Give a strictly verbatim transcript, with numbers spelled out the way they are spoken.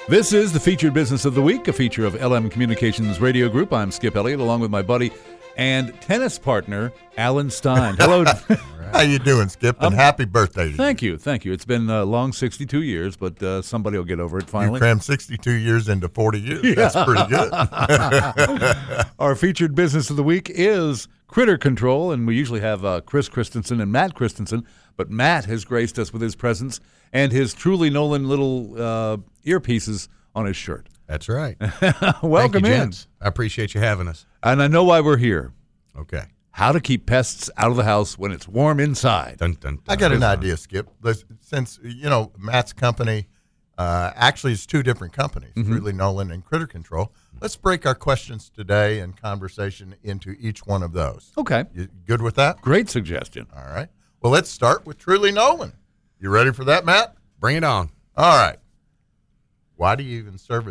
This is the Featured Business of the Week, a feature of L M Communications Radio Group. I'm Skip Elliott, along with my buddy and tennis partner, Alan Stein. Hello. How you doing, Skip? And um, happy birthday to you. Thank you, thank you. It's been a long sixty-two years, but uh, somebody will get over it finally. You crammed sixty-two years into forty years. Yeah. That's pretty good. Our Featured Business of the Week is Critter Control, and we usually have uh, Chris Christensen and Matt Christensen, but Matt has graced us with his presence and his Truly Nolan little uh, earpieces on his shirt. That's right. Welcome Thank you, in. gents. I appreciate you having us. And I know why we're here. Okay. How to keep pests out of the house when it's warm inside. Dun, dun, dun. I got an idea, Skip. Listen, since, you know, Matt's company, uh, actually it's two different companies, mm-hmm. Truly Nolan and Critter Control. Let's break our questions today and conversation into each one of those. Okay. You good with that? Great suggestion. All right. Well, let's start with Truly Nolan. You ready for that, Matt? Bring it on. All right. Why do you even service